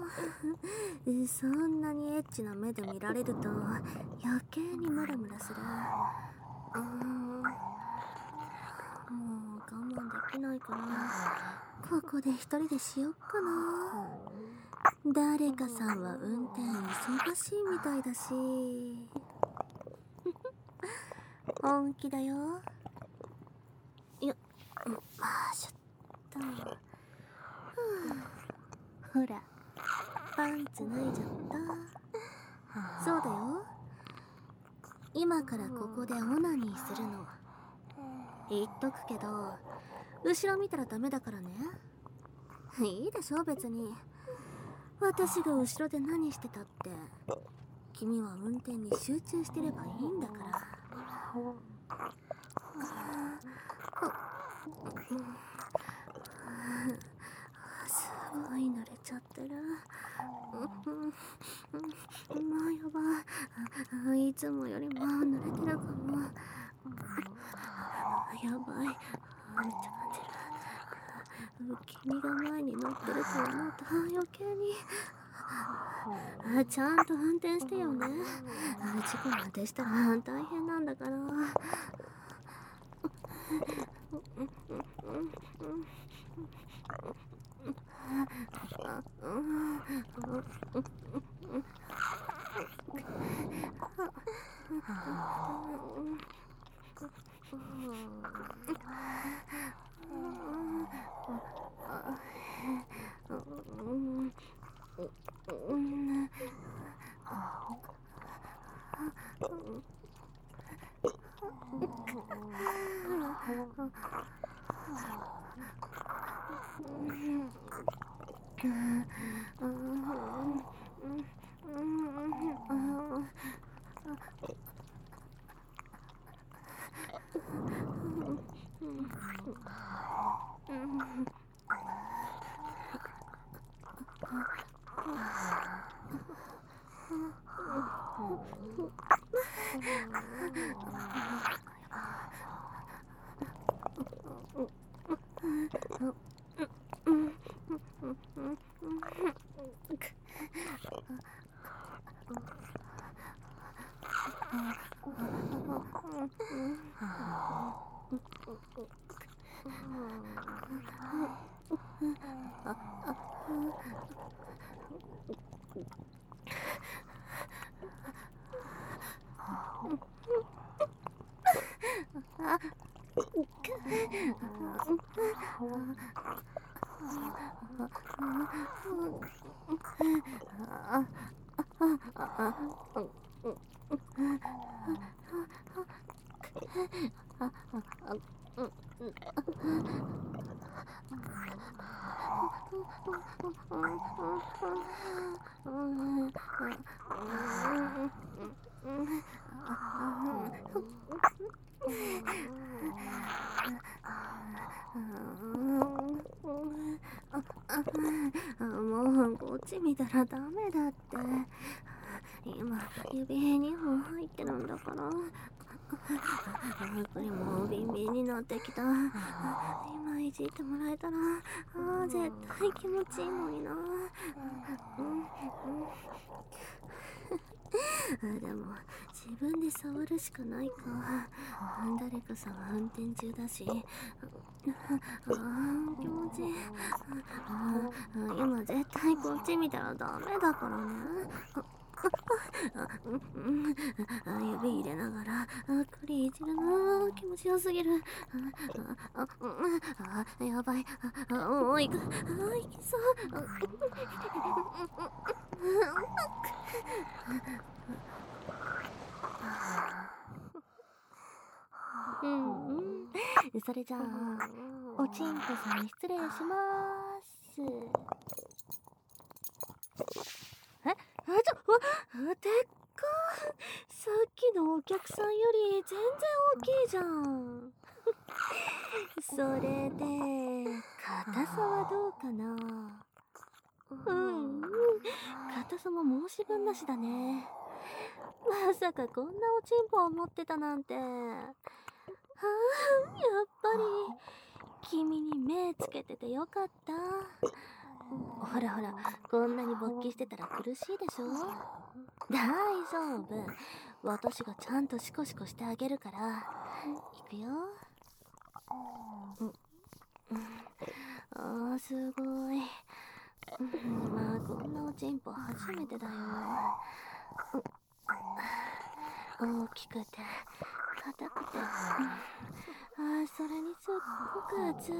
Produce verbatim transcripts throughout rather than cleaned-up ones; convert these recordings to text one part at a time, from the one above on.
そんなにエッチな目で見られると余計にムラムラする。うーん、もう我慢できないからここで一人でしよっかな。誰かさんは運転忙しいみたいだし。本気だよ。よっ、まあしょっと。ほら、パンツ脱いじゃった。そうだよ。今からここでオナニーするの。言っとくけど、後ろ見たらダメだからね。いいでしょ別に。私が後ろで何してたって、君は運転に集中してればいいんだから。すごい慣れちゃってる。まあやばい。いつもよりも濡れてるかも。やばい。めっちゃ感じる。君が前に乗ってると思うと余計に。ちゃんと運転してよね。事故なんてしたら大変なんだから。もうこっち見たらダメだって。今指にほん入ってるんだから。これもうビンビンになってきた。今いじってもらえたらあ絶対気持ちいいのにな。でも自分で触るしかないか。誰かさんは運転中だし。あー気持ちいい。今絶対こっち見たらダメだからね。指入れながら栗いじるの気持ちよすぎる。あやばい。もう行く。行きそう。うんうん。それじゃあおちんこさん失礼します。え、あ、ちょ、わ、でっか。さっきのお客さんより全然大きいじゃん。それで硬さはどうかな。うんうん、硬さも申し分なしだね。まさかこんなおちんぽを持ってたなんて。はあ、やっぱり君に目つけててよかった。 ほらほら、こんなに勃起してたら苦しいでしょ。大丈夫。私がちゃんとシコシコしてあげるから。いくよ。うん、あー、すごい。まあ、こんなおちんぽ初めてだよ。大きくて、硬くて、あー、それにすっごく熱い。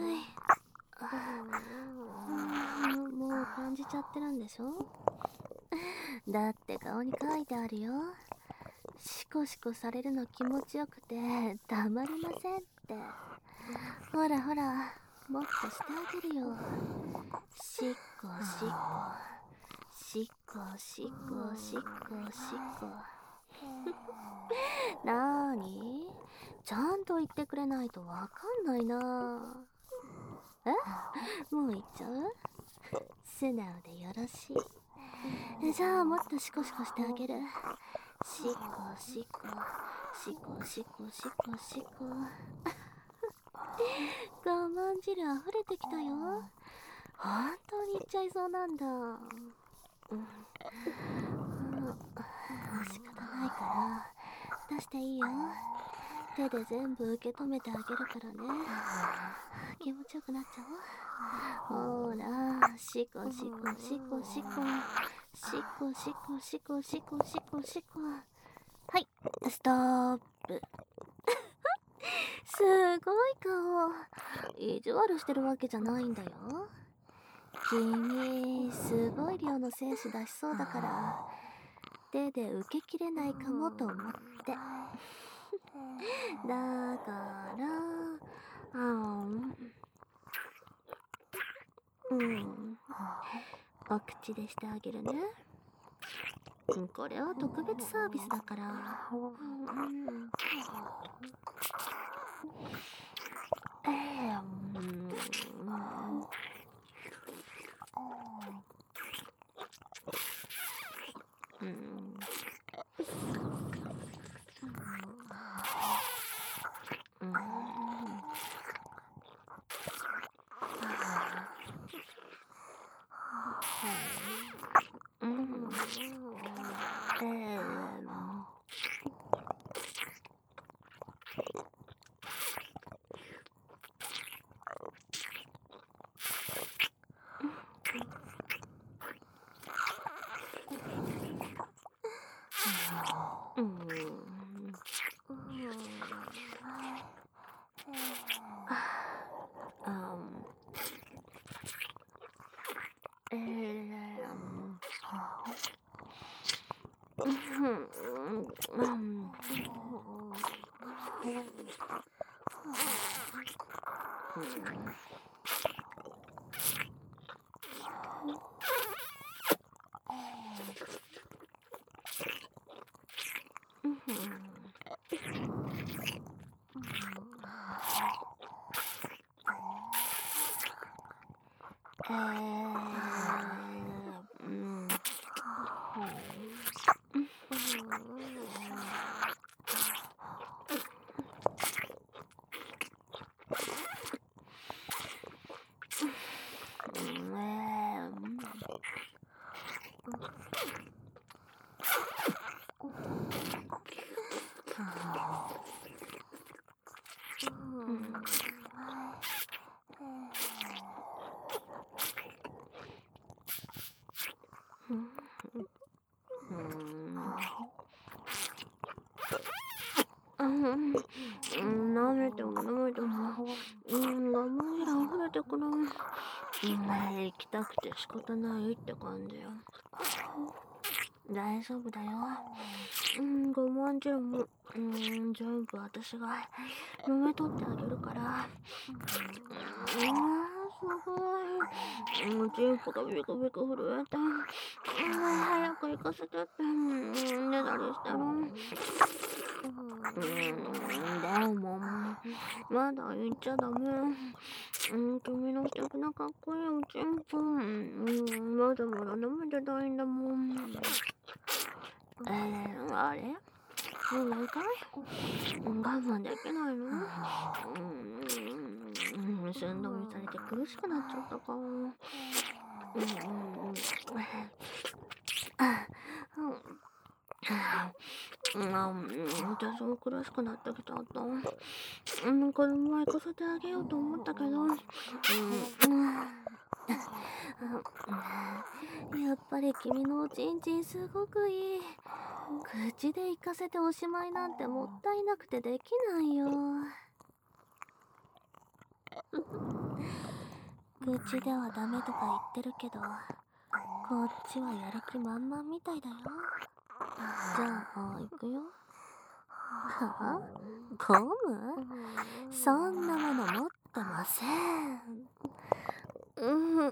もう感じちゃってるんでしょ。だって顔に書いてあるよ。シコシコされるの気持ちよくてたまりませんって。ほらほら、もっとしてあげるよ。しっこしっこしっこしっこしっこしっこ。なーに、ちゃんと言ってくれないとわかんないな。え、もう言っちゃう？素直でよろしい。じゃあもっとシコシコしてあげる。しっこしっこしっこしっこしっこしっこ。我慢汁溢れてきたよ。本当にいっちゃいそうなんだ。うん、うん、仕方ないから出していいよ。手で全部受け止めてあげるからね。気持ちよくなっちゃおう。ほら、しこしこしこしこしこしこしこしこしこしこ。はい、ストップ。すごい顔。意地悪してるわけじゃないんだよ。君、すごい量の精子出しそうだから手で受けきれないかもと思って。だからあんうんお口でしてあげるね。これは特別サービスだから。うんえーうんうん舐めても舐めても、うん、我慢汁溢れてくる。行きたくて仕方ないって感じよ。大丈夫だよ。うん、我慢汁も、うん、全部私が飲み取ってあげるから。うん、すごい。うん、チンポがビクビク震えて。うん、早く行かせてって、うん、ねだりしてる。うん、でも、まだ言っちゃダメ。うん、君の素敵なかっこいいおちんぽ。うん、まだまだ舐めてたいんだもん。えー、あれもう何回我慢できないの？うん、寸止めされて苦しくなっちゃったか。 うんうんうん、私も苦しくなってきちゃった。うん、車行かせてあげようと思ったけど、うん、やっぱり君のおちんちんすごくいい。口で行かせておしまいなんてもったいなくてできないよ。口ではダメとか言ってるけど、こっちはやる気満々みたいだよ。じゃあ行くよ。はあ？ゴム？そんなもの持ってません。うん。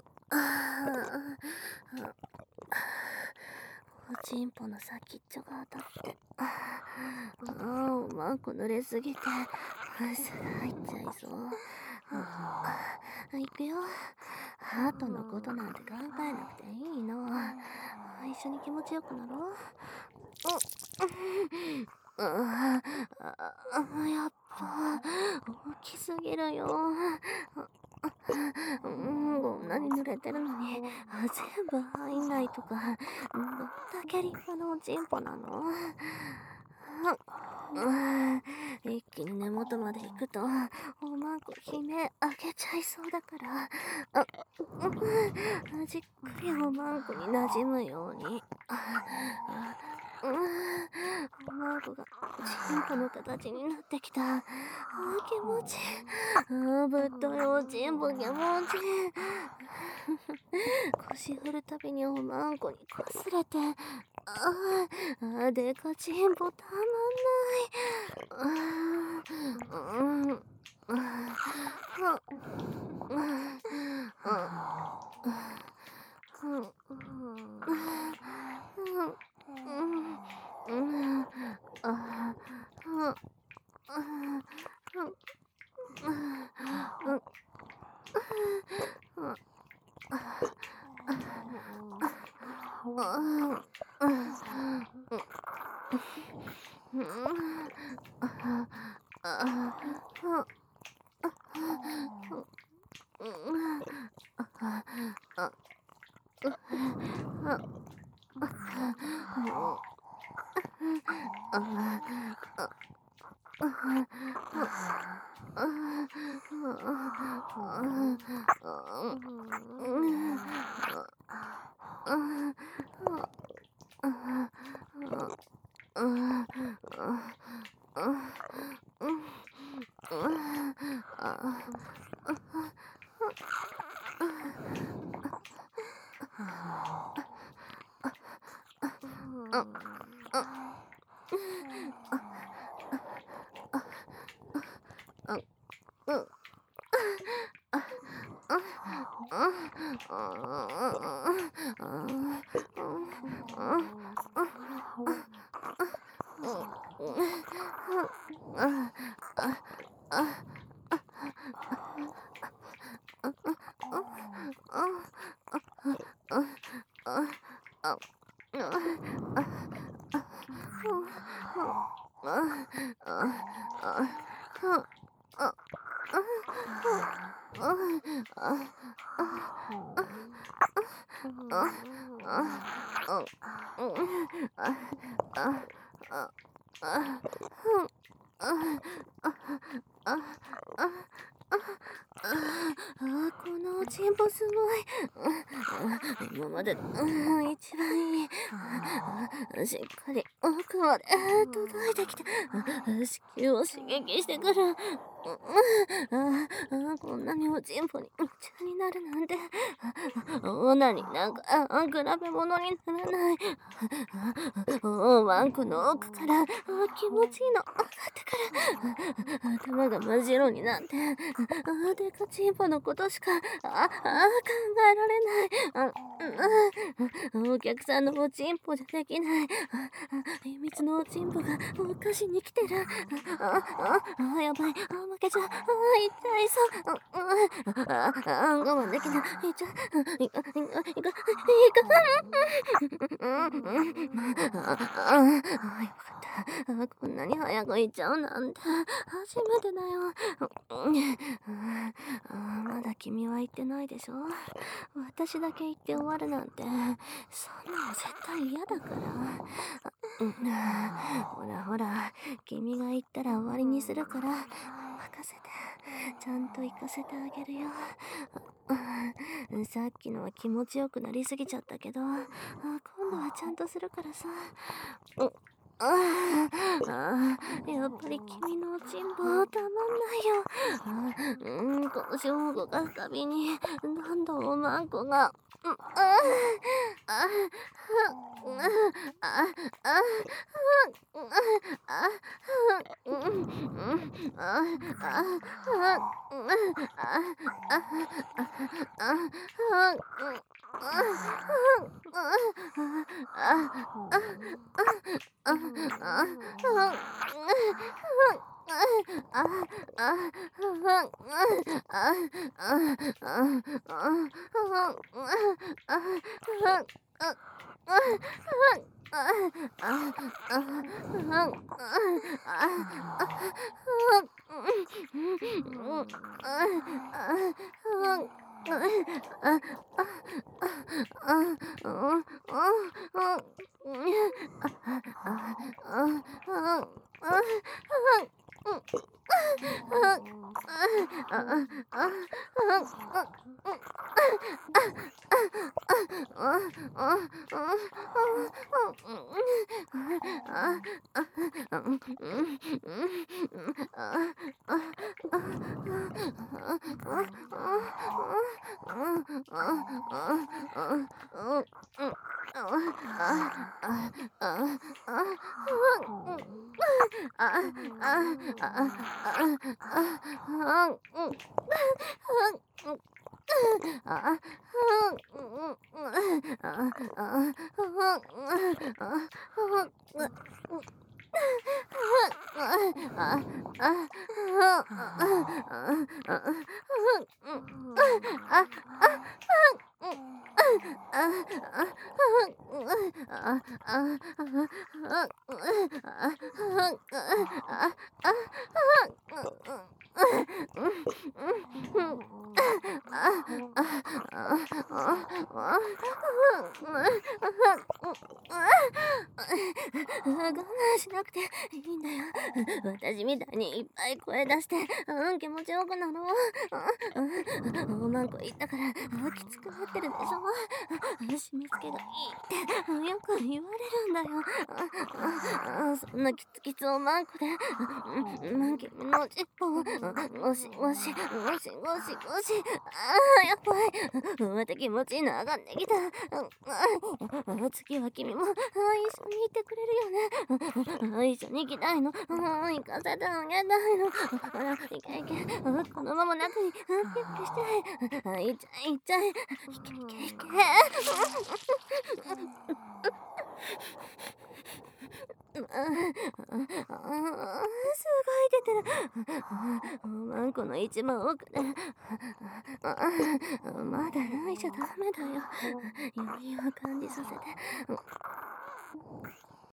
おちんぽの先っちょが当たって。ああ、マンコ濡れすぎて、すぐ入っちゃいそう。行くよ。後のことなんて考えなくていいの。一緒に気持ちよくなろう。ああ、やっぱ大きすぎるよ。うん、こんなに濡れてるのに全部入んないとか、どんだけ立派なおちんぽなの？うん、一気に根元まで行くとおまんこ悲鳴あげちゃいそうだから、あ、うん、じっくりおまんこに馴染むように。うん、おまんこがちんぽの形になってきた。あ、気持ちいい。あ、ぶっといおちんぽ気持ちいい。腰振るたびにおまんこにこすれて、ああ、でかちんぽたまんない。ああ、うん、ああ、ああ、このおちんぽすごい。今までで、うん、一番いい。しっかり奥まで届いてきて、子宮を刺激してくる。あ、こんなにおちんぽに夢中になるなんて、オナになんか比べ物にならない。おまんこの奥から気持ちいいの上がってくる。頭が真っ白になって、でかちんぽのことしかああ考えられない。あ、お客さんのおちんぽじゃできない。秘密のおちんぽがお菓子に来てる。ああ、やばい、負けちゃう。あ、痛いそう。ああ、我慢できない。いっちゃう。いか、いか、いか、いか、ああ、よかった。こんなに早く行っちゃうなんて初めてだよ。あ、まだ君は言ってないでしょ。私だけ言って終わるなんて、そんなの絶対嫌だから。うん、ほらほら、君が言ったら終わりにするから、任せて。ちゃんと行かせてあげるよ。うん、さっきのは気持ちよくなりすぎちゃったけど、あ、今度はちゃんとするからさ。うん、ああ、やっぱり君のおちんぼたまんないよ。あ、うん、腰を動かすたびにどんどんおまんこが、うん、ああ、ああ、ああ、あうん、うん、ああ、あうん、ああ、あ我慢しなくていいんだよ。私みたいにいっぱい声出して、うん、気持ちよくなろう。うん、おまんこ言ったから、きつくなってるでしょ。締め付けがいいってよく言われるんだよ。そんなキツキツおまんこで、うん、君の尻尾をゴシゴシ、ゴシゴシゴシ。ああ、やばい。また気持ちいいの上がってきた。次は君も一緒にいてくれるよね。一緒に行きたいの。行かせてあげたいの。ほら、いけいけ。このまま中にピッピして。いっちゃい、いっちゃい。いけいけいけ。すごい出てる。おまんこの一番奥で。まだ泣いちゃダメだよ。余裕を感じさせて。